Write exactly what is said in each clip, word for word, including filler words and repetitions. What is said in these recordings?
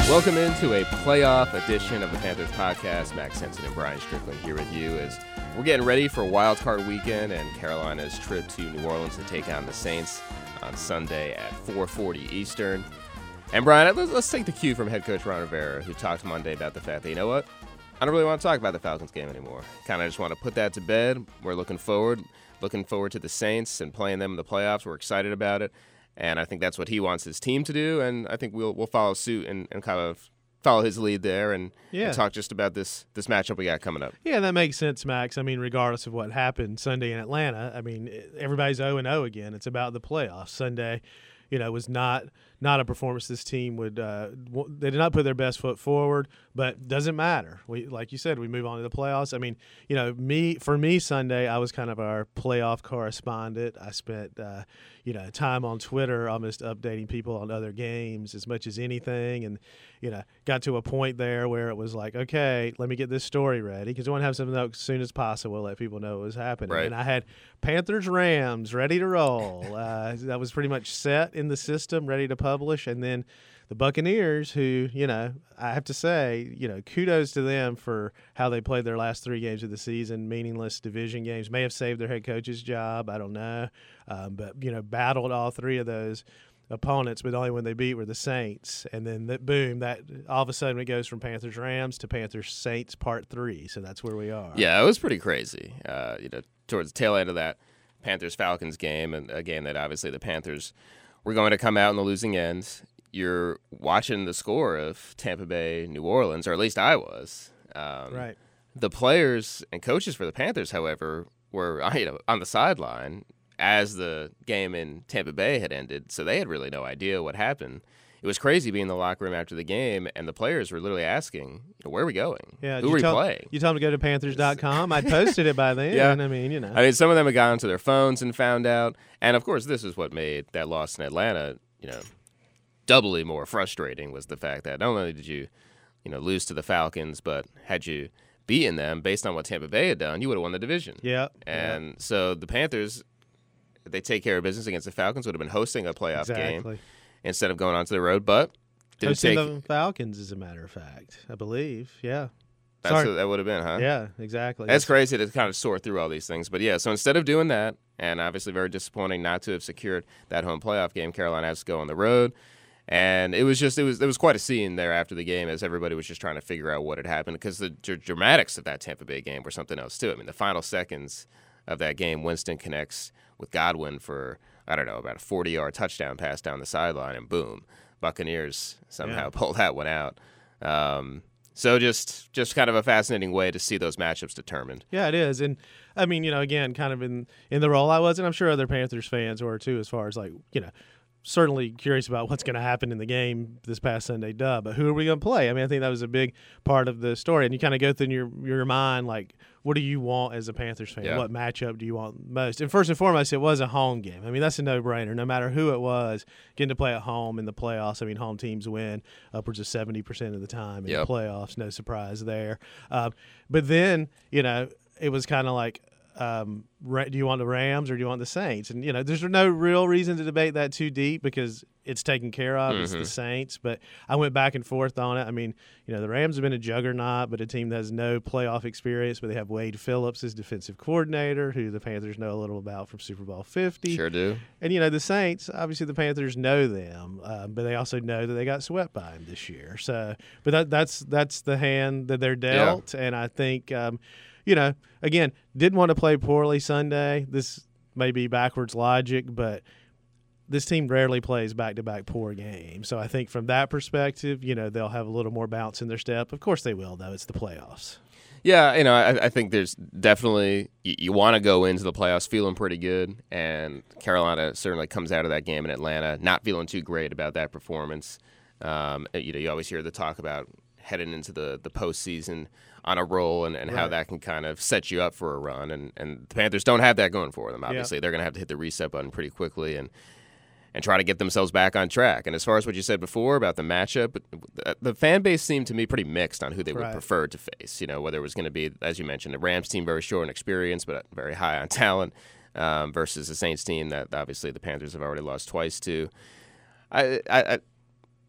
Welcome into a playoff edition of the Panthers podcast. Max Henson and Brian Strickland here with you as we're getting ready for Wild Card Weekend and Carolina's trip to New Orleans to take on the Saints on Sunday at four forty Eastern. And Brian, let's, let's take the cue from head coach Ron Rivera, who talked Monday about the fact that, you know what, I don't really want to talk about the Falcons game anymore. Kind of just want to put that to bed. We're looking forward, looking forward to the Saints and playing them in the playoffs. We're excited about it. And I think that's what he wants his team to do, and I think we'll we'll follow suit and, and kind of follow his lead there and, yeah. and talk just about this this matchup we got coming up. Yeah, that makes sense, Max. I mean, regardless of what happened Sunday in Atlanta, I mean, everybody's oh and oh again. It's about the playoffs. Sunday, you know, was not not a performance this team would uh, – they did not put their best foot forward, but doesn't matter. We Like you said, we move on to the playoffs. I mean, you know, me for me Sunday, I was kind of our playoff correspondent. I spent, uh, you know, time on Twitter almost updating people on other games as much as anything, and, you know, got to a point there where it was like, okay, let me get this story ready because I want to have something out as soon as possible, let people know what was happening. Right. And I had Panthers-Rams ready to roll. Uh, that was pretty much set in the system, ready to publish, and then the Buccaneers, who, you know, I have to say, you know, kudos to them for how they played their last three games of the season, meaningless division games, may have saved their head coach's job, I don't know, um, but, you know, battled all three of those opponents, but the only one they beat were the Saints, and then, that, boom, that all of a sudden it goes from Panthers-Rams to Panthers-Saints Part three, so that's where we are. Yeah, it was pretty crazy, uh, you know, towards the tail end of that Panthers-Falcons game, and a game that obviously the Panthers were going to come out in the losing end. You're watching the score of Tampa Bay, New Orleans, or at least I was. Um, right. The players and coaches for the Panthers, however, were you know, on the sideline as the game in Tampa Bay had ended, so they had really no idea what happened. It was crazy being in the locker room after the game, and the players were literally asking, where are we going? Yeah, Who are we tell, playing? You told them to go to Panthers dot com. I'd posted it by then. Yeah. I mean, you know. I mean, some of them had gone onto their phones and found out. And, of course, this is what made that loss in Atlanta, you know, doubly more frustrating was the fact that not only did you, you know, lose to the Falcons, but had you beaten them based on what Tampa Bay had done, you would have won the division. Yeah. And yep. so the Panthers, they take care of business against the Falcons, would have been hosting a playoff exactly. game instead of going onto the road, but didn't hosting take the Falcons, as a matter of fact, I believe. Yeah. That's Sorry. what that would have been, huh? Yeah, exactly. That's crazy to kind of sort through all these things. But, yeah, so instead of doing that, and obviously very disappointing not to have secured that home playoff game, Carolina has to go on the road. And it was just, it was, there was quite a scene there after the game as everybody was just trying to figure out what had happened because the dr- dramatics of that Tampa Bay game were something else, too. I mean, the final seconds of that game, Winston connects with Godwin for, I don't know, about a forty-yard touchdown pass down the sideline, and boom, Buccaneers somehow yeah. pulled that one out. Um, so just just kind of a fascinating way to see those matchups determined. Yeah, it is. And, I mean, you know, again, kind of in, in the role I was, and I'm sure other Panthers fans were, too, as far as, like, you know, certainly curious about what's going to happen in the game this past Sunday dub, but who are we going to play? I mean, I think that was a big part of the story, and you kind of go through in your, your mind, like, what do you want as a Panthers fan? Yeah. What matchup do you want most? And first and foremost, it was a home game. I mean, that's a no-brainer. No matter who it was, getting to play at home in the playoffs, I mean, home teams win upwards of seventy percent of the time in yep. the playoffs. No surprise there. Uh, but then, you know, it was kind of like, Um, do you want the Rams or do you want the Saints? And, you know, there's no real reason to debate that too deep because it's taken care of. Mm-hmm. It's the Saints. But I went back and forth on it. I mean, you know, the Rams have been a juggernaut, but a team that has no playoff experience. But they have Wade Phillips as defensive coordinator, who the Panthers know a little about from Super Bowl fifty. Sure do. And, you know, the Saints, obviously the Panthers know them, um, but they also know that they got swept by them this year. So, but that, that's that's the hand that they're dealt. Yeah. And I think um, – you know, again, didn't want to play poorly Sunday. This may be backwards logic, but this team rarely plays back-to-back poor games. So I think from that perspective, you know, they'll have a little more bounce in their step. Of course they will, though. It's the playoffs. Yeah, you know, I, I think there's definitely you, you want to go into the playoffs feeling pretty good, and Carolina certainly comes out of that game in Atlanta not feeling too great about that performance. Um, you know, you always hear the talk about heading into the, the postseason on a roll and, and right. how that can kind of set you up for a run. And, and the Panthers don't have that going for them, obviously. Yeah. They're going to have to hit the reset button pretty quickly and and try to get themselves back on track. And as far as what you said before about the matchup, the, the fan base seemed to me pretty mixed on who they would right. prefer to face. You know, whether it was going to be, as you mentioned, the Rams team very short in experience but very high on talent um, versus the Saints team that obviously the Panthers have already lost twice to. I, I, I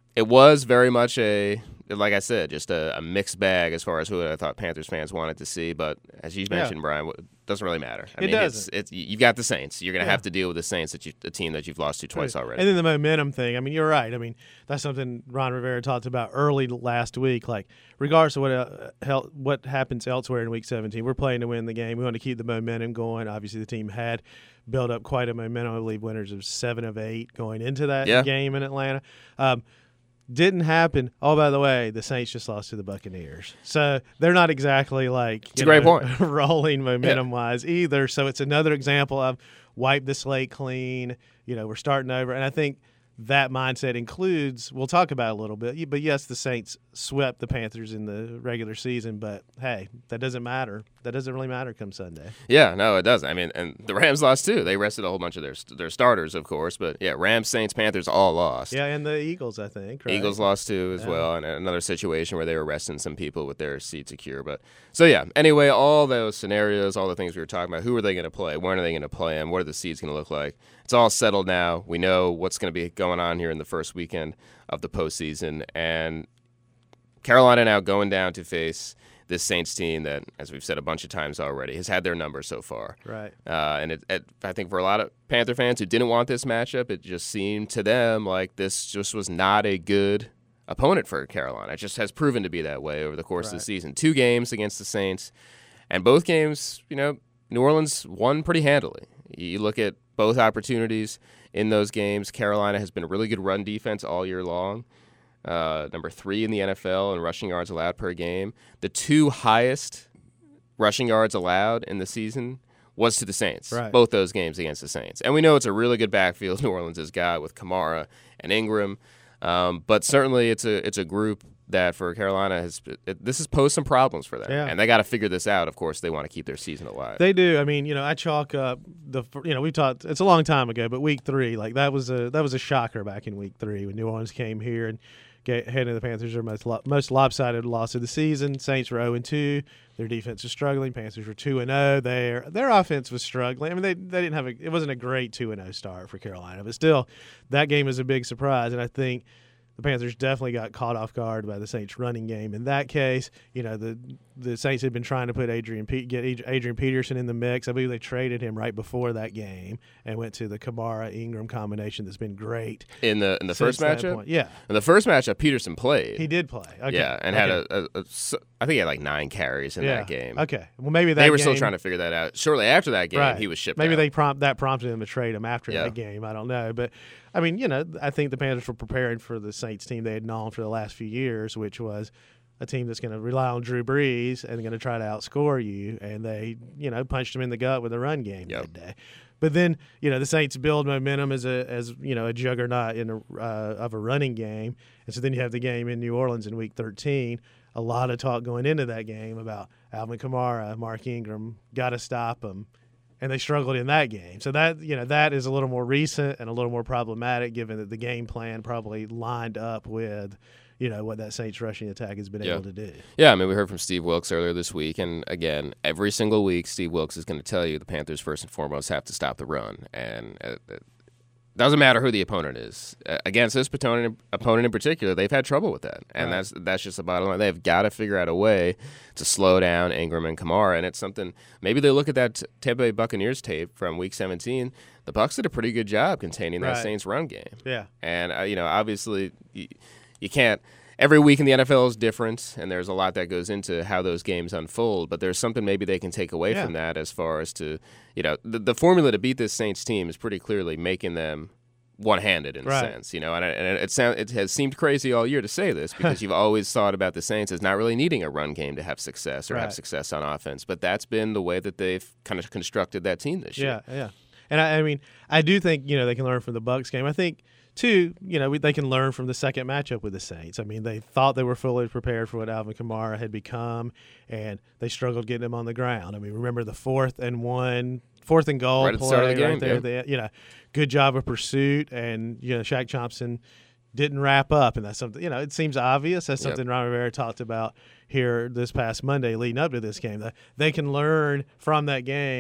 it was very much a, like I said, just a, a mixed bag as far as who I thought Panthers fans wanted to see. But as you mentioned, yeah. Brian, it doesn't really matter. I it mean, doesn't. It's, it's, you've got the Saints. You're going to yeah. have to deal with the Saints, that you, the team that you've lost to twice right. already. And then the momentum thing. I mean, you're right. I mean, that's something Ron Rivera talked about early last week. Like, regardless of what uh, what happens elsewhere in Week seventeen, we're playing to win the game. We want to keep the momentum going. Obviously, the team had built up quite a momentum. I believe winners of seven of eight going into that yeah. game in Atlanta. Um, Didn't happen. Oh, by the way, the Saints just lost to the Buccaneers. So they're not exactly like it's a great know, point. rolling momentum-wise yeah. either. So it's another example of wipe the slate clean. You know, we're starting over. And I think that mindset includes, we'll talk about it a little bit, but yes, the Saints swept the Panthers in the regular season, but hey, that doesn't matter. That doesn't really matter come Sunday. Yeah, no, it doesn't. I mean, and the Rams lost too. They rested a whole bunch of their their starters, of course, but yeah, Rams, Saints, Panthers all lost. Yeah, and the Eagles, I think. Right? Eagles lost too as yeah. well, and another situation where they were resting some people with their seat secure. But so yeah, anyway, all those scenarios, all the things we were talking about, who are they going to play? When are they going to play them? What are the seeds going to look like? It's all settled now. We know what's going to be going on here in the first weekend of the postseason, and Carolina now going down to face this Saints team that, as we've said a bunch of times already, has had their number so far. Right. Uh, and it, it, I think for a lot of Panther fans who didn't want this matchup, it just seemed to them like this just was not a good opponent for Carolina. It just has proven to be that way over the course right. of the season. Two games against the Saints, and both games, you know, New Orleans won pretty handily. You look at both opportunities in those games. Carolina has been a really good run defense all year long. Uh, number three in the N F L in rushing yards allowed per game. The two highest rushing yards allowed in the season was to the Saints. Right. Both those games against the Saints. And we know it's a really good backfield New Orleans has got with Kamara and Ingram. Um, but certainly it's a it's a group that for Carolina has it, this has posed some problems for them. Yeah. And they got to figure this out. Of course, they want to keep their season alive. They do. I mean, you know, I chalk up the you know, we talked it's a long time ago, but week three, like that was a that was a shocker back in week three when New Orleans came here and handed the Panthers their most, lo- most lopsided loss of the season. Saints were oh and two. Their defense was struggling. Panthers were two and oh. Their their offense was struggling. I mean, they they didn't have a – it wasn't a great two and oh start for Carolina. But still, that game was a big surprise. And I think the Panthers definitely got caught off guard by the Saints running game. In that case, you know, the the Saints had been trying to put Adrian Pe- get Adrian Peterson in the mix. I believe they traded him right before that game and went to the Kamara Ingram combination that's been great in the in the first matchup. Yeah, in the first matchup, Peterson played. He did play. Okay. Yeah, and okay. had a, a, a I think he had like nine carries in yeah. that game. Okay, well maybe that they were game, still trying to figure that out. Shortly after that game, right. he was shipped. Maybe out. they prompt that prompted him to trade him after yeah. that game. I don't know, but I mean, you know, I think the Panthers were preparing for the Saints team they had known for the last few years, which was a team that's going to rely on Drew Brees and going to try to outscore you, and they, you know, punched him in the gut with a run game yep. that day. But then, you know, the Saints build momentum as a as you know a juggernaut in a, uh, of a running game, and so then you have the game in New Orleans in Week thirteen. A lot of talk going into that game about Alvin Kamara, Mark Ingram, got to stop them, and they struggled in that game. So that you know that is a little more recent and a little more problematic, given that the game plan probably lined up with, you know, what that Saints rushing attack has been yeah. able to do. Yeah, I mean, we heard from Steve Wilks earlier this week, and again, every single week, Steve Wilks is going to tell you the Panthers first and foremost have to stop the run, and it doesn't matter who the opponent is. Uh, against this opponent, opponent in particular, they've had trouble with that, and right. that's that's just the bottom line. They've got to figure out a way to slow down Ingram and Kamara, and it's something. Maybe they look at that Tampa Bay Buccaneers tape from Week seventeen. The Bucs did a pretty good job containing that right. Saints run game. Yeah, and uh, you know, obviously, you, you can't. Every week in the N F L is different, and there's a lot that goes into how those games unfold. But there's something maybe they can take away yeah. from that as far as to, you know, the, the formula to beat this Saints team is pretty clearly making them one-handed in right. a sense, you know. And, and it sound, it has seemed crazy all year to say this because you've always thought about the Saints as not really needing a run game to have success or right. have success on offense. But that's been the way that they've kind of constructed that team this year. Yeah, yeah. And I, I mean, I do think, you know, they can learn from the Bucs game. I think – Two, you know, we, they can learn from the second matchup with the Saints. I mean, they thought they were fully prepared for what Alvin Kamara had become, and they struggled getting him on the ground. I mean, remember the fourth and one, fourth and goal right at the play start of the game, right there. yeah. The, you know, good job of pursuit, and you know, Shaq Thompson didn't wrap up, and that's something. You know, it seems obvious. That's something yep. Ron Rivera talked about here this past Monday, leading up to this game. That they can learn from that game.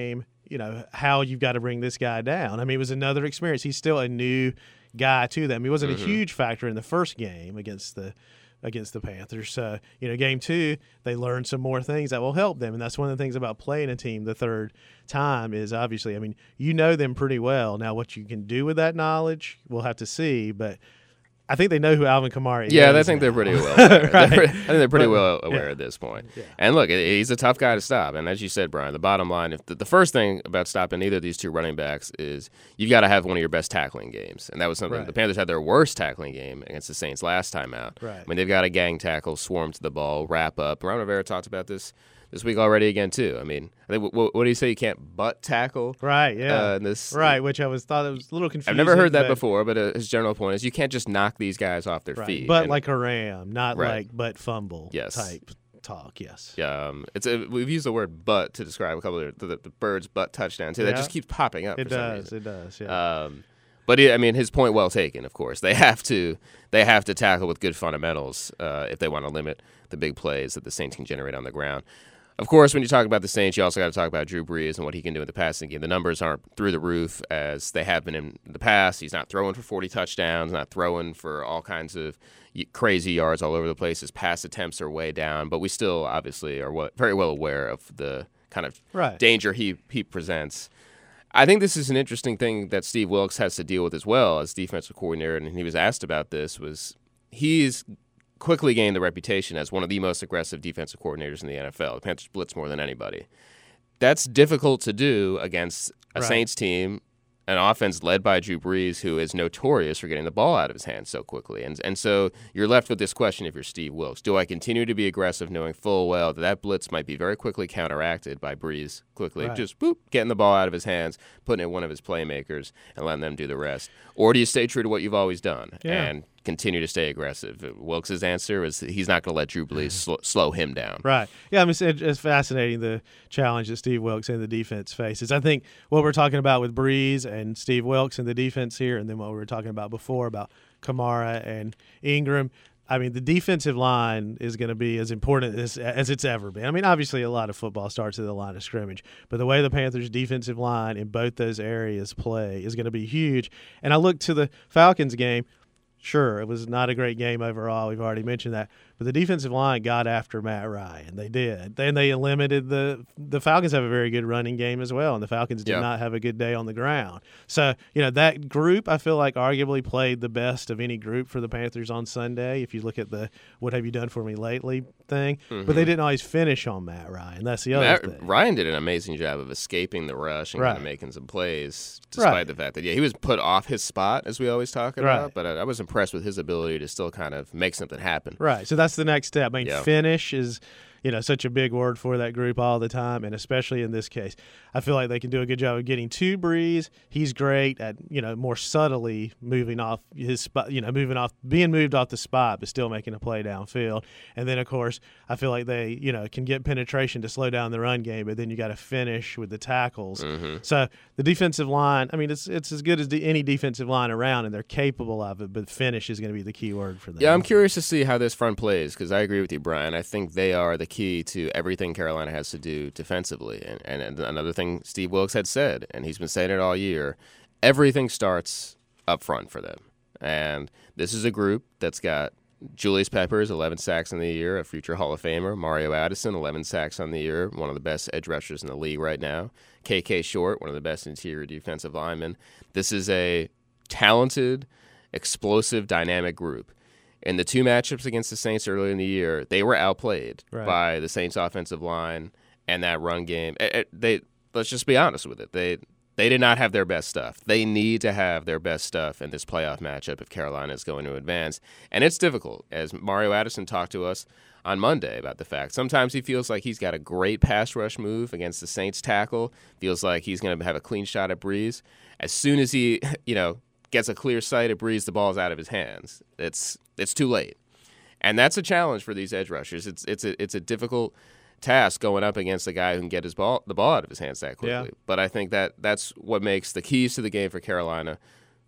you know, how you've got to bring this guy down. I mean, it was another experience. He's still a new guy to them. He wasn't mm-hmm. a huge factor in the first game against the against the Panthers. So, you know, game two, they learned some more things that will help them. And that's one of the things about playing a team the third time is obviously, I mean, you know them pretty well. Now, what you can do with that knowledge, we'll have to see. But I think they know who Alvin Kamara is. Yeah, I think now. they're pretty well aware. right. they're pretty, I think they're pretty but, well aware yeah. at this point. Yeah. And look, he's a tough guy to stop. And as you said, Brian, the bottom line, if the, the first thing about stopping either of these two running backs is you've got to have one of your best tackling games. And that was something right. the Panthers had their worst tackling game against the Saints last time out. Right. I mean, they've got a gang tackle, swarm to the ball, wrap up. Ron Rivera talked about this this week already again too. I mean, I think, what, what do you say? You can't butt tackle, right? Yeah, uh, this, right. Which I was thought it was a little confusing. I've never heard that but, before, but uh, his general point is you can't just knock these guys off their right. feet. But and, like a ram, not right. like butt fumble yes. type talk. Yes. Yeah, um, it's a, we've used the word butt to describe a couple of the, the, the Birds' butt touchdown too. Yeah. That just keeps popping up. It for does. some reason. It does. Yeah. Um, but it, I mean, his point well taken. Of course, they have to they have to tackle with good fundamentals uh, if they want to limit the big plays that the Saints can generate on the ground. Of course, when you talk about the Saints, you also got to talk about Drew Brees and what he can do in the passing game. The numbers aren't through the roof as they have been in the past. He's not throwing for forty touchdowns, not throwing for all kinds of crazy yards all over the place. His pass attempts are way down, but we still obviously are very well aware of the kind of right. danger he, he presents. I think this is an interesting thing that Steve Wilks has to deal with as well as defensive coordinator, and he was asked about this, was he's quickly gained the reputation as one of the most aggressive defensive coordinators in the N F L. The Panthers blitz more than anybody. That's difficult to do against a right. Saints team, an offense led by Drew Brees, who is notorious for getting the ball out of his hands so quickly. And and so you're left with this question if you're Steve Wilks. Do I continue to be aggressive knowing full well that that blitz might be very quickly counteracted by Brees quickly, right. just boop, getting the ball out of his hands, putting it in one of his playmakers, and letting them do the rest? Or do you stay true to what you've always done yeah. and continue to stay aggressive? Wilks' answer is that he's not going to let Drew Brees sl- slow him down. Right. Yeah, I mean, it's, it's fascinating the challenge that Steve Wilks and the defense faces. I think what we're talking about with Brees and Steve Wilks and the defense here, and then what we were talking about before about Kamara and Ingram, I mean, the defensive line is going to be as important as, as it's ever been. I mean, obviously a lot of football starts at the line of scrimmage, but the way the Panthers' defensive line in both those areas play is going to be huge. And I look to the Falcons game. Sure, it was not a great game overall. We've already mentioned that. But the defensive line got after Matt Ryan. They did. Then they limited the – the Falcons have a very good running game as well, and the Falcons did yep. not have a good day on the ground. So, you know, that group I feel like arguably played the best of any group for the Panthers on Sunday if you look at the what have you done for me lately thing. Mm-hmm. But they didn't always finish on Matt Ryan. That's the other Matt, thing. Ryan did an amazing job of escaping the rush and right. kind of making some plays despite right. the fact that, yeah, he was put off his spot, as we always talk about, right. but I, I was impressed with his ability to still kind of make something happen. Right. So that's the next step. I mean, yeah. finish is, you know, such a big word for that group all the time, and especially in this case. I feel like they can do a good job of getting to Brees. He's great at, you know, more subtly moving off his spot, you know, moving off, being moved off the spot, but still making a play downfield. And then, of course, I feel like they, you know, can get penetration to slow down the run game, but then you got to finish with the tackles. Mm-hmm. So the defensive line, I mean, it's it's as good as the, any defensive line around, and they're capable of it, but finish is going to be the key word for them. Yeah, I'm curious to see how this front plays because I agree with you, Brian. I think they are the key to everything Carolina has to do defensively. And, and, and another thing Steve Wilks had said, and he's been saying it all year, everything starts up front for them. And this is a group that's got Julius Peppers, eleven sacks in the year, a future Hall of Famer. Mario Addison, eleven sacks on the year, one of the best edge rushers in the league right now. K K Short, one of the best interior defensive linemen. This is a talented, explosive, dynamic group. In the two matchups against the Saints earlier in the year, they were outplayed right. by the Saints' offensive line and that run game. It, it, they let's just be honest with it. They they did not have their best stuff. They need to have their best stuff in this playoff matchup if Carolina is going to advance. And it's difficult, as Mario Addison talked to us on Monday about the fact. Sometimes he feels like he's got a great pass rush move against the Saints tackle, feels like he's going to have a clean shot at Brees. As soon as he, you know, gets a clear sight at Brees, the ball's out of his hands. It's it's too late. And that's a challenge for these edge rushers. It's it's a it's a difficult task going up against a guy who can get his ball the ball out of his hands that quickly. Yeah. But I think that that's what makes the keys to the game for Carolina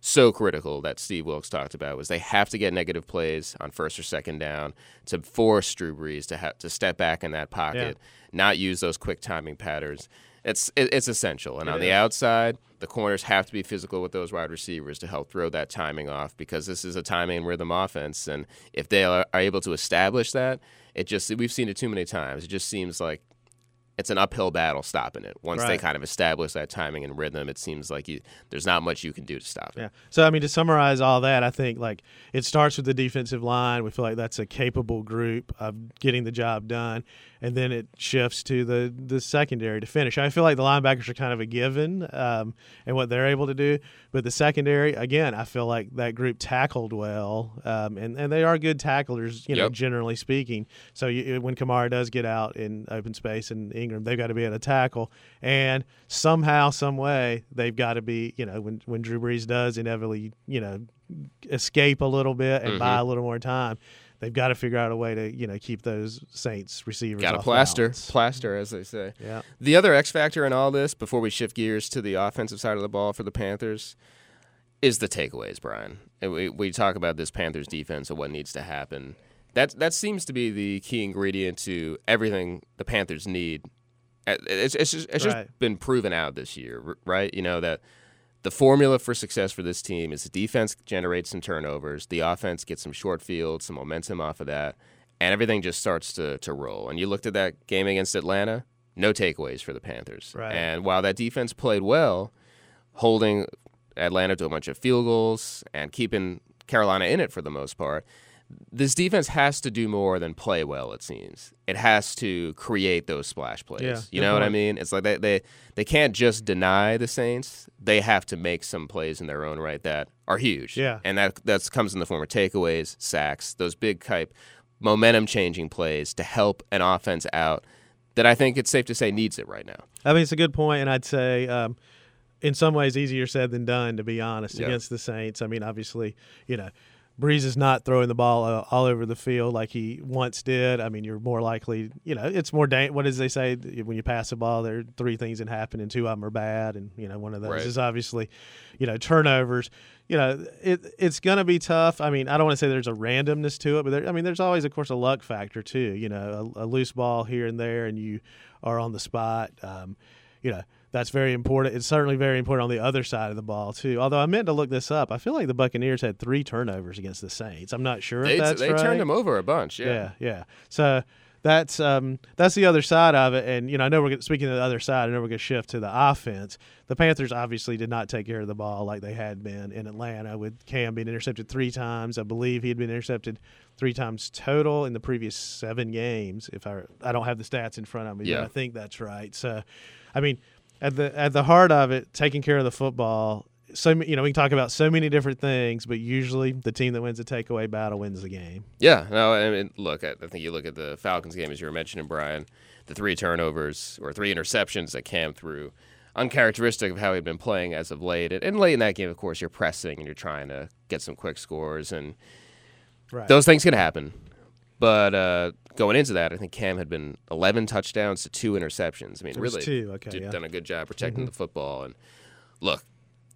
so critical that Steve Wilks talked about was they have to get negative plays on first or second down to force Drew Brees to have to step back in that pocket, yeah. not use those quick timing patterns. It's it, it's essential. And it on is. the outside, the corners have to be physical with those wide receivers to help throw that timing off, because this is a timing and rhythm offense. And if they are, are able to establish that, it just we've seen it too many times. It just seems like it's an uphill battle stopping it. Once right. they kind of establish that timing and rhythm, it seems like you, there's not much you can do to stop it. Yeah. So, I mean, to summarize all that, I think, like, it starts with the defensive line. We feel like that's a capable group of getting the job done. And then it shifts to the, the secondary to finish. I feel like the linebackers are kind of a given um, and what they're able to do. But the secondary, again, I feel like that group tackled well. Um, and, and they are good tacklers, you know, yep. generally speaking. So you, when Kamara does get out in open space and Ingram, they've got to be able to tackle. And somehow, some way, they've got to be, you know, when, when Drew Brees does inevitably, you know, escape a little bit and mm-hmm. buy a little more time, they've got to figure out a way to, you know, keep those Saints receivers got to off plaster, balance. plaster, as they say. Yeah. The other X factor in all this, before we shift gears to the offensive side of the ball for the Panthers, is the takeaways, Brian. And we we talk about this Panthers defense and what needs to happen. That that seems to be the key ingredient to everything the Panthers need. It's it's just, it's right. just been proven out this year, right? You know that. The formula for success for this team is the defense generates some turnovers, the offense gets some short field, some momentum off of that, and everything just starts to, to roll. And you looked at that game against Atlanta, no takeaways for the Panthers. Right. And while that defense played well, holding Atlanta to a bunch of field goals and keeping Carolina in it for the most part, this defense has to do more than play well, it seems. It has to create those splash plays. Yeah, you know point. what I mean? It's like they, they they can't just deny the Saints. They have to make some plays in their own right that are huge. Yeah. And that that comes in the form of takeaways, sacks, those big type momentum-changing plays to help an offense out that I think it's safe to say needs it right now. I mean, it's a good point, and I'd say um, in some ways easier said than done, to be honest, yeah. against the Saints. I mean, obviously, you know, Brees is not throwing the ball uh, all over the field like he once did. I mean, you're more likely, you know, it's more da- – what does they say? When you pass the ball, there are three things that happen, and two of them are bad. And, you know, one of those right. is obviously, you know, turnovers. You know, it it's going to be tough. I mean, I don't want to say there's a randomness to it, but there, I mean, there's always, of course, a luck factor too. You know, a, a loose ball here and there, and you are on the spot. Um, you know, that's very important. It's certainly very important on the other side of the ball too. Although I meant to look this up. I feel like the Buccaneers had three turnovers against the Saints. I'm not sure they, if that's they right. They turned them over a bunch. Yeah, yeah, yeah. So that's um, that's the other side of it. And you know, I know we're speaking of the other side. I know we're going to shift to the offense. The Panthers obviously did not take care of the ball like they had been in Atlanta, with Cam being intercepted three times. I believe he had been intercepted three times total in the previous seven games. If I I don't have the stats in front of me, yeah. but I think that's right. So, I mean, at the at the heart of it, taking care of the football. So, you know, we can talk about so many different things, but usually the team that wins the takeaway battle wins the game. Yeah. No, I mean, look, I think you look at the Falcons game, as you were mentioning, Brian, the three turnovers or three interceptions that Cam threw, uncharacteristic of how he'd been playing as of late. And late in that game, of course, you're pressing and you're trying to get some quick scores, and right. those things can happen. But uh, going into that, I think Cam had been eleven touchdowns to two interceptions. I mean, it was really two. Okay, did, yeah. done a good job protecting mm-hmm. the football. And look,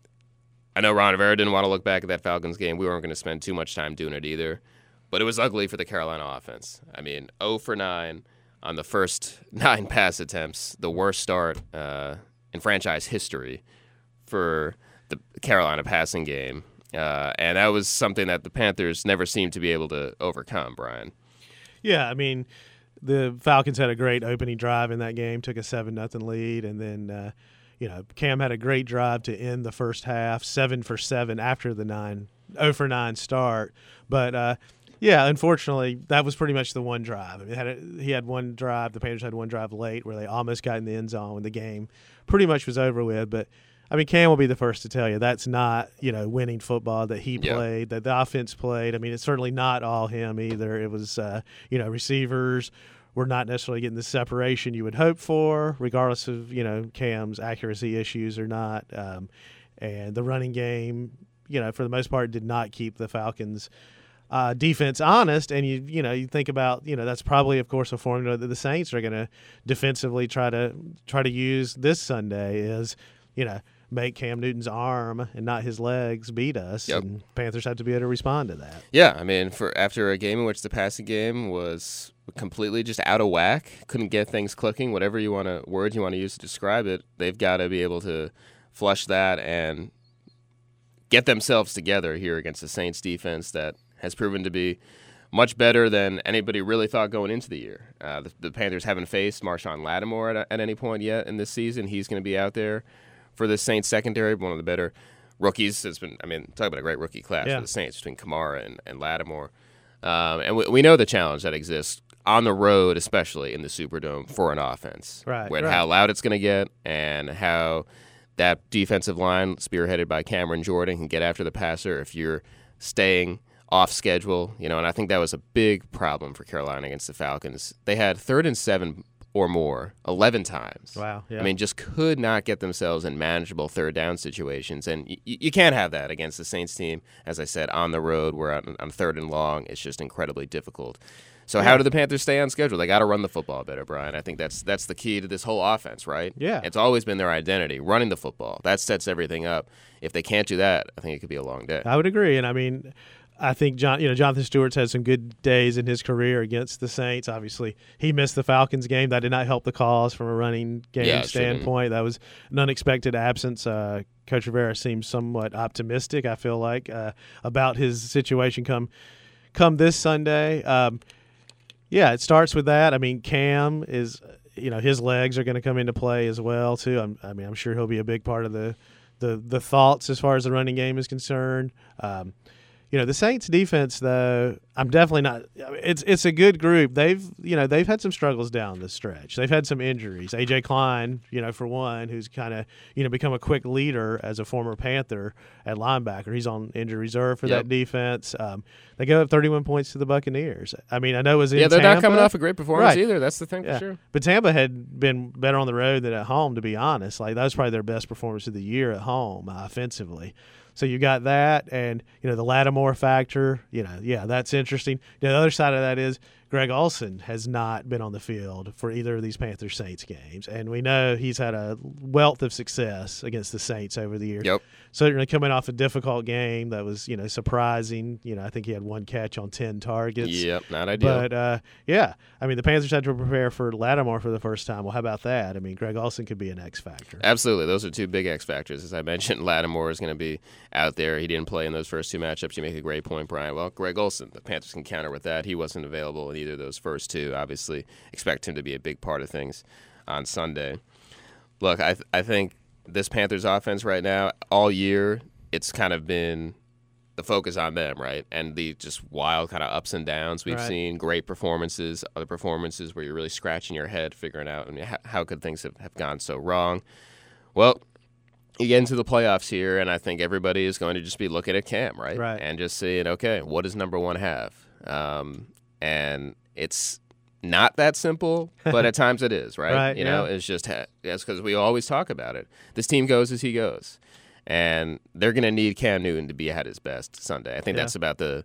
I know Ron Rivera didn't want to look back at that Falcons game. We weren't going to spend too much time doing it either. But it was ugly for the Carolina offense. I mean, zero for nine on the first nine pass attempts, the worst start uh, in franchise history for the Carolina passing game. Uh, and that was something that the Panthers never seemed to be able to overcome, Brian. Yeah, I mean, the Falcons had a great opening drive in that game, took a seven nothing lead, and then uh, you know, Cam had a great drive to end the first half, seven for seven after the nine, oh for nine start. But uh, yeah, unfortunately, that was pretty much the one drive. I mean, had a, he had one drive. The Panthers had one drive late where they almost got in the end zone when the game pretty much was over with. But I mean, Cam will be the first to tell you that's not, you know, winning football that he yeah. played, that the offense played. I mean, it's certainly not all him either. It was, uh, you know, receivers were not necessarily getting the separation you would hope for, regardless of, you know, Cam's accuracy issues or not. Um, and the running game, you know, for the most part, did not keep the Falcons' uh, defense honest. And you, you know, you think about, you know, that's probably, of course, a formula that the Saints are going to defensively try to try to use this Sunday is, you know, make Cam Newton's arm and not his legs beat us. Yep. And Panthers have to be able to respond to that. Yeah, I mean, for after a game in which the passing game was completely just out of whack, couldn't get things clicking, whatever you want to words you want to use to describe it, they've got to be able to flush that and get themselves together here against the Saints defense that has proven to be much better than anybody really thought going into the year. Uh, the, the Panthers haven't faced Marshawn Lattimore at, at any point yet in this season. He's going to be out there for the Saints secondary, one of the better rookies. It's been, I mean, talk about a great rookie class yeah. for the Saints between Kamara and, and Lattimore. Um, and we, we know the challenge that exists on the road, especially in the Superdome, for an offense. Right, with right. how loud it's going to get and how that defensive line, spearheaded by Cameron Jordan, can get after the passer if you're staying off schedule. You know, and I think that was a big problem for Carolina against the Falcons. They had third and seven or more eleven times. Wow. Yeah. I mean, just could not get themselves in manageable third down situations. And y- you can't have that against the Saints team, as I said, on the road where on, on third and long, it's just incredibly difficult. So yeah. how do the Panthers stay on schedule? They got to run the football better, Brian. I think that's that's the key to this whole offense, right? Yeah. It's always been their identity, running the football. That sets everything up. If they can't do that, I think it could be a long day. I would agree. And I mean, I think John, you know, Jonathan Stewart's had some good days in his career against the Saints. Obviously, he missed the Falcons game. That did not help the cause from a running game Yeah, standpoint. That was an unexpected absence. Uh, Coach Rivera seems somewhat optimistic, I feel like, uh, about his situation come come this Sunday. Um, yeah, it starts with that. I mean, Cam is, you know, his legs are going to come into play as well, too. I'm, I mean, I'm sure he'll be a big part of the the, the thoughts as far as the running game is concerned. Um, You know, the Saints defense, though, I'm definitely not – it's it's a good group. They've, you know, they've had some struggles down the stretch. They've had some injuries. A J. Klein, you know, for one, who's kind of, you know, become a quick leader as a former Panther at linebacker. He's on injury reserve for Yep. that defense. Um, they go up thirty-one points to the Buccaneers. I mean, I know it was in Yeah, they're Tampa. not coming off a great performance Right. either. That's the thing Yeah. for sure. But Tampa had been better on the road than at home, to be honest. Like, that was probably their best performance of the year at home uh, offensively. So you got that, and you know the Lattimore factor. You know, yeah, that's interesting. You know, the other side of that is Greg Olsen has not been on the field for either of these Panthers Saints games, and we know he's had a wealth of success against the Saints over the years. Yep. Certainly coming off a difficult game that was, you know, surprising. You know, I think he had one catch on ten targets. Yep, not ideal. But uh, yeah, I mean the Panthers had to prepare for Lattimore for the first time. Well, how about that? I mean, Greg Olsen could be an X factor. Absolutely. Those are two big X factors. As I mentioned, Lattimore is going to be out there. He didn't play in those first two matchups. You make a great point, Brian. Well, Greg Olsen, the Panthers can counter with that. He wasn't available in either of those first two. Obviously, expect him to be a big part of things on Sunday. Look, I th- I think this Panthers offense right now, all year, it's kind of been the focus on them, right? And the just wild kind of ups and downs we've Right. seen, great performances, other performances where you're really scratching your head, figuring out I mean, how, how could things have, have gone so wrong. Well, you get into the playoffs here, and I think everybody is going to just be looking at Cam, right? Right. And just saying, okay, what does number one have? Um, and it's not that simple, but at times it is, right? Right, you know, yeah. it's just ha- that's because we always talk about it. This team goes as he goes, and they're going to need Cam Newton to be at his best Sunday. I think Yeah. that's about the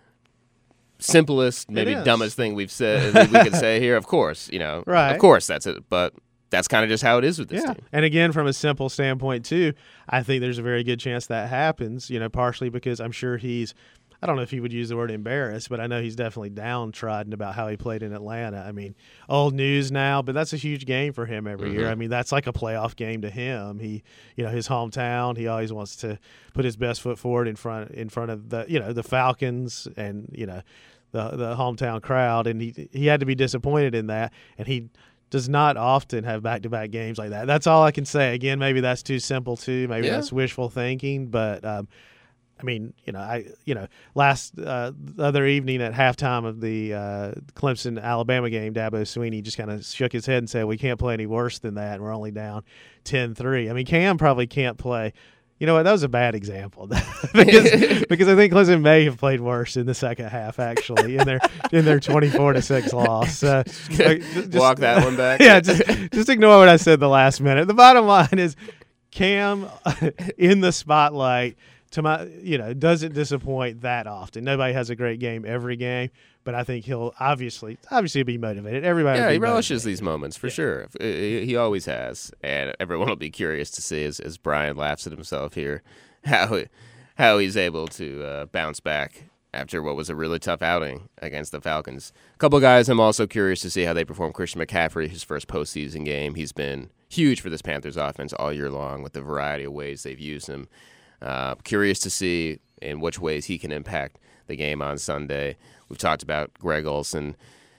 simplest, maybe is. dumbest thing we've said we could say here. Of course, you know, Right. of course that's it, but that's kind of just how it is with this Yeah, team. and again, from a simple standpoint too, I think there's a very good chance that happens. You know, partially because I'm sure he's, I don't know if he would use the word embarrassed, but I know he's definitely downtrodden about how he played in Atlanta. I mean, old news now, but that's a huge game for him every Mm-hmm. year. I mean, that's like a playoff game to him. He, you know, his hometown. He always wants to put his best foot forward in front in front of the, you know, the Falcons and you know, the the hometown crowd. And he he had to be disappointed in that, and he does not often have back-to-back games like that. That's all I can say. Again, maybe that's too simple too. Maybe Yeah. that's wishful thinking. But um, I mean, you know, I you know, last uh, the other evening at halftime of the uh, Clemson Alabama game, Dabo Swinney just kind of shook his head and said, "We can't play any worse than that. And we're only down ten three." I mean, Cam probably can't play. You know what? That was a bad example because because I think Clemson may have played worse in the second half actually in their in their twenty-four to six loss. Uh, like, just, Walk that one back. Yeah, just just ignore what I said the last minute. The bottom line is Cam in the spotlight to my, you know, doesn't disappoint that often. Nobody has a great game every game, but I think he'll obviously, obviously be motivated. Everybody, yeah, be he relishes motivated. these moments for Yeah. sure. He he always has, and everyone will be curious to see as, as Brian laughs at himself here how he, how he's able to uh, bounce back after what was a really tough outing against the Falcons. A couple guys I'm also curious to see how they perform. Christian McCaffrey, his first postseason game, he's been huge for this Panthers offense all year long with the variety of ways they've used him. Uh, curious to see in which ways he can impact the game on Sunday. We've talked about Greg Olsen.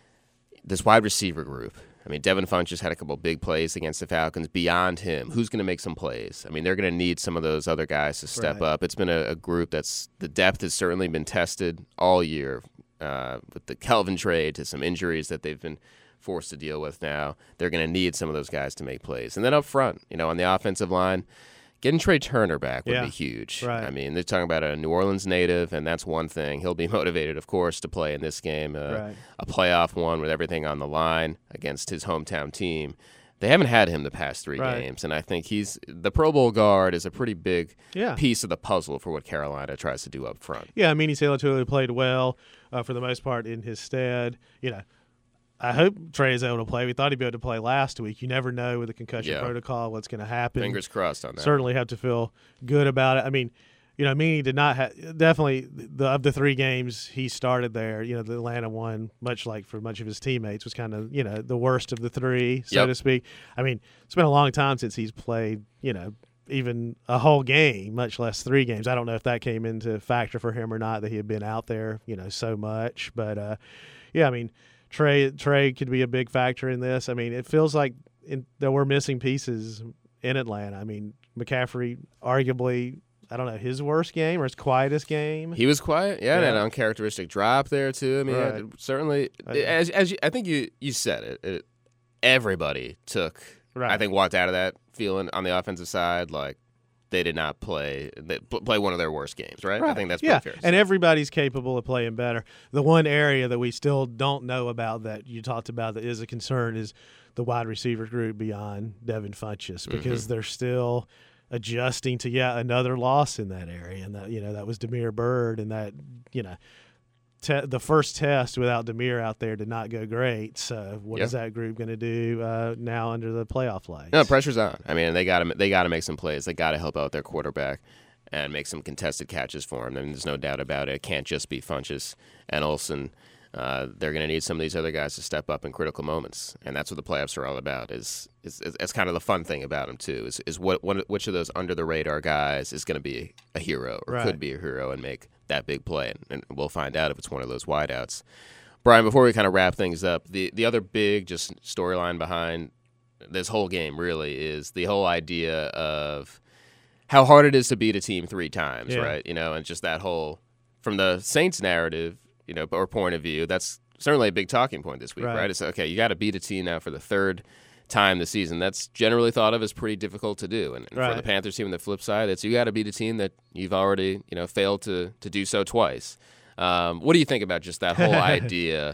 This wide receiver group. I mean, Devin Funchess had a couple big plays against the Falcons. Beyond him, who's going to make some plays? I mean, they're going to need some of those other guys to step Right. up. It's been a, a group that's the depth has certainly been tested all year uh, with the Kelvin trade to some injuries that they've been forced to deal with now. They're going to need some of those guys to make plays. And then up front, you know, on the offensive line, getting Trey Turner back would Yeah. be huge. Right. I mean, they're talking about a New Orleans native, and that's one thing. He'll be motivated, of course, to play in this game, uh, Right. a playoff one with everything on the line against his hometown team. They haven't had him the past three Right. games, and I think he's the Pro Bowl guard is a pretty big Yeah. piece of the puzzle for what Carolina tries to do up front. Yeah, I mean, he's Taylor played well uh, for the most part in his stead. You know, I hope Trey is able to play. We thought he'd be able to play last week. You never know with the concussion Yeah. protocol what's going to happen. Fingers crossed on that. Certainly have to feel good about it. I mean, you know, Meany did not have definitely the of the three games he started there. You know, the Atlanta one, much like for much of his teammates, was kind of you know the worst of the three, so Yep. to speak. I mean, it's been a long time since he's played. You know. Even a whole game, much less three games. I don't know if that came into factor for him or not that he had been out there, you know, so much. But uh, yeah, I mean, Trey Trey could be a big factor in this. I mean, it feels like in, there were missing pieces in Atlanta. I mean, McCaffrey, arguably, I don't know, his worst game or his quietest game. He was quiet, yeah, and Yeah. an uncharacteristic drop there too. I mean, Right. uh, certainly, I- as as you, I think you you said it, it, everybody took. Right. I think walked out of that feeling on the offensive side like they did not play they pl- play one of their worst games, right? I think that's pretty yeah, fair. to and say. everybody's capable of playing better. The one area that we still don't know about that you talked about that is a concern is the wide receiver group beyond Devin Funchess because Mm-hmm. they're still adjusting to yet another loss in that area, and that you know that was Demir Bird, and that you know. Te- the first test without Demir out there did not go great. So what Yeah. is that group going to do uh, now under the playoff lights? No, pressure's on. I mean, they got to they got to make some plays. They got to help out their quarterback and make some contested catches for him. And there's no doubt about it. It can't just be Funchess and Olsen. Uh, they're going to need some of these other guys to step up in critical moments, and that's what the playoffs are all about. Is is, is that's kind of the fun thing about them too. Is is what one, which of those under the radar guys is going to be a hero or Right. could be a hero and make that big play, and, and we'll find out if it's one of those wideouts. Brian, before we kind of wrap things up, the the other big just storyline behind this whole game really is the whole idea of how hard it is to beat a team three times, Yeah. right? You know, and just that whole from the Saints narrative, you know, or point of view, that's certainly a big talking point this week, right? Right. It's okay, you got to beat a team now for the third time this season. That's generally thought of as pretty difficult to do. And, and for Right. the Panthers team on the flip side, it's you got to beat a team that you've already, you know, failed to to do so twice. Um, what do you think about just that whole idea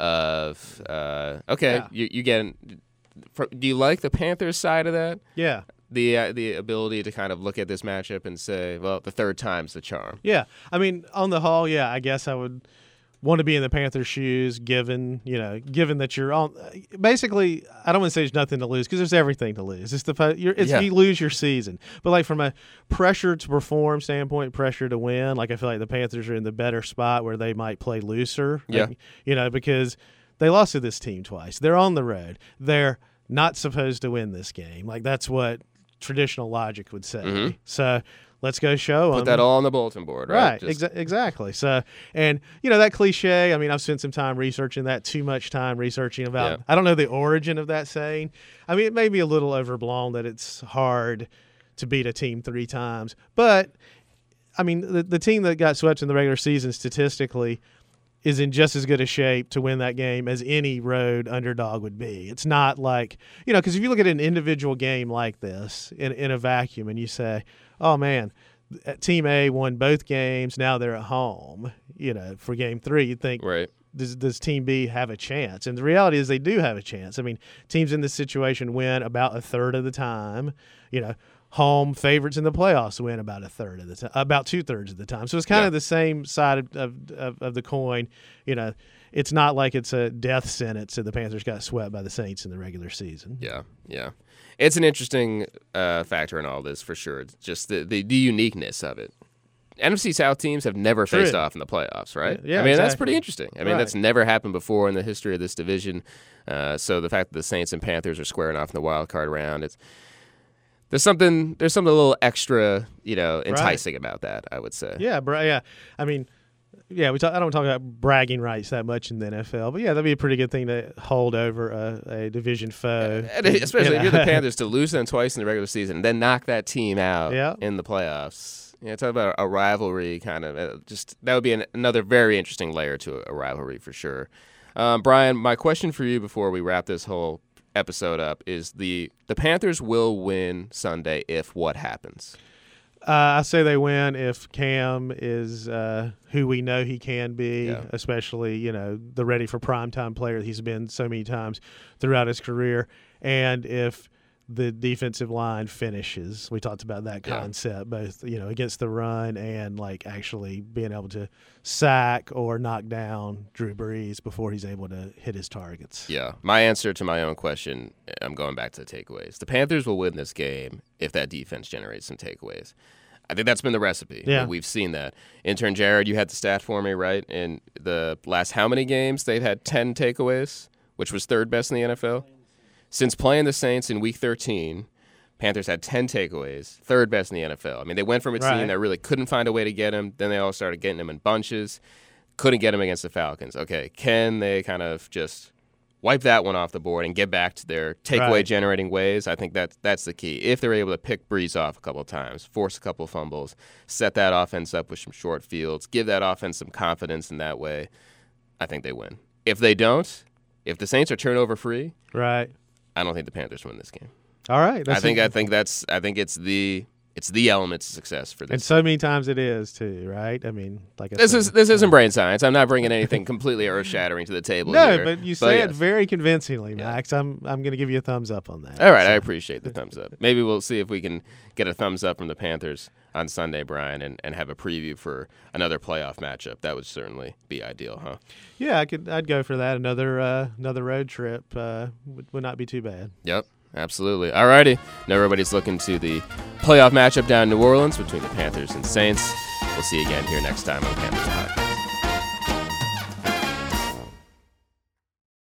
of uh, okay, Yeah. you you get do you like the Panthers side of that? Yeah. The uh, the ability to kind of look at this matchup and say, well, the third time's the charm. Yeah, I mean, on the whole, yeah, I guess I would want to be in the Panthers' shoes, given you know, given that you're on. Basically, I don't want to say there's nothing to lose because there's everything to lose. It's the you're, it's Yeah. you lose your season, but like from a pressure to perform standpoint, pressure to win, like I feel like the Panthers are in the better spot where they might play looser. Yeah. like, you know, because they lost to this team twice. They're on the road. They're not supposed to win this game. Like that's what traditional logic would say. Mhm. So let's go show them. Put that all on the bulletin board, right? Right, Just- exa- exactly. So, and you know that cliche. I mean, I've spent some time researching that. Too much time researching about. Yeah. I don't know the origin of that saying. I mean, it may be a little overblown that it's hard to beat a team three times, but I mean, the the team that got swept in the regular season statistically is in just as good a shape to win that game as any road underdog would be. It's not like, you know, because if you look at an individual game like this in, in a vacuum and you say, oh, man, Team A won both games, now they're at home, you know, for game three, you'd think, right. does, does Team B have a chance? And the reality is they do have a chance. I mean, teams in this situation win about a third of the time. You know, home favorites in the playoffs win about a third of the time, about two thirds of the time. So it's kind yeah. of the same side of, of, of, of the coin. You know, it's not like it's a death sentence that the Panthers got swept by the Saints in the regular season. Yeah, yeah. It's an interesting uh, factor in all this for sure. It's just the, the, the uniqueness of it. N F C South teams have never True. faced off in the playoffs, right? Yeah, I mean, exactly. that's pretty interesting. I mean, Right. that's never happened before in the history of this division. Uh, so the fact that the Saints and Panthers are squaring off in the wild card round, it's there's something there's something a little extra, you know, enticing right. about that, I would say. Yeah, bra- yeah. I mean, yeah, we talk, I don't talk about bragging rights that much in the N F L, but yeah, that'd be a pretty good thing to hold over a, a division foe. And especially you know. if you're the Panthers to lose them twice in the regular season and then knock that team out yeah. in the playoffs. Yeah, talk about a rivalry kind of. Uh, just that would be an, another very interesting layer to a, a rivalry for sure. Um, Brian, my question for you before we wrap this whole episode up is the the Panthers will win Sunday if what happens? Uh, I say they win if Cam is uh, who we know he can be, yeah. especially you know the ready for primetime player he's been so many times throughout his career, and if the defensive line finishes. We talked about that concept, yeah. both you know against the run and like actually being able to sack or knock down Drew Brees before he's able to hit his targets. Yeah, my answer to my own question, I'm going back to the takeaways. The Panthers will win this game if that defense generates some takeaways. I think that's been the recipe. Yeah. We've seen that. Intern Jared, you had the stat for me, right? In the last how many games they've had ten takeaways, which was third best in the N F L? Since playing the Saints in Week thirteen, Panthers had ten takeaways, third best in the N F L. I mean, they went from a right. team that really couldn't find a way to get him, then they all started getting him in bunches, couldn't get him against the Falcons. Okay, can they kind of just wipe that one off the board and get back to their takeaway-generating right. ways? I think that's, that's the key. If they're able to pick Brees off a couple of times, force a couple of fumbles, set that offense up with some short fields, give that offense some confidence in that way, I think they win. If they don't, if the Saints are turnover-free, right. I don't think the Panthers win this game. All right. I think I think that's I think it's the it's the element of success for this. And so many times it is too, right? I mean, like I this said, is this isn't brain science. I'm not bringing anything completely earth shattering to the table. No, here, but you say yes. it very convincingly, Yeah. Max. I'm I'm going to give you a thumbs up on that. All right, so. I appreciate the thumbs up. Maybe we'll see if we can get a thumbs up from the Panthers on Sunday, Brian, and, and have a preview for another playoff matchup. That would certainly be ideal, huh? Yeah, I could. I'd go for that. Another uh, another road trip uh, would, would not be too bad. Yep. Absolutely. All righty. Now everybody's looking to the playoff matchup down in New Orleans between the Panthers and Saints. We'll see you again here next time on the Panthers Podcast.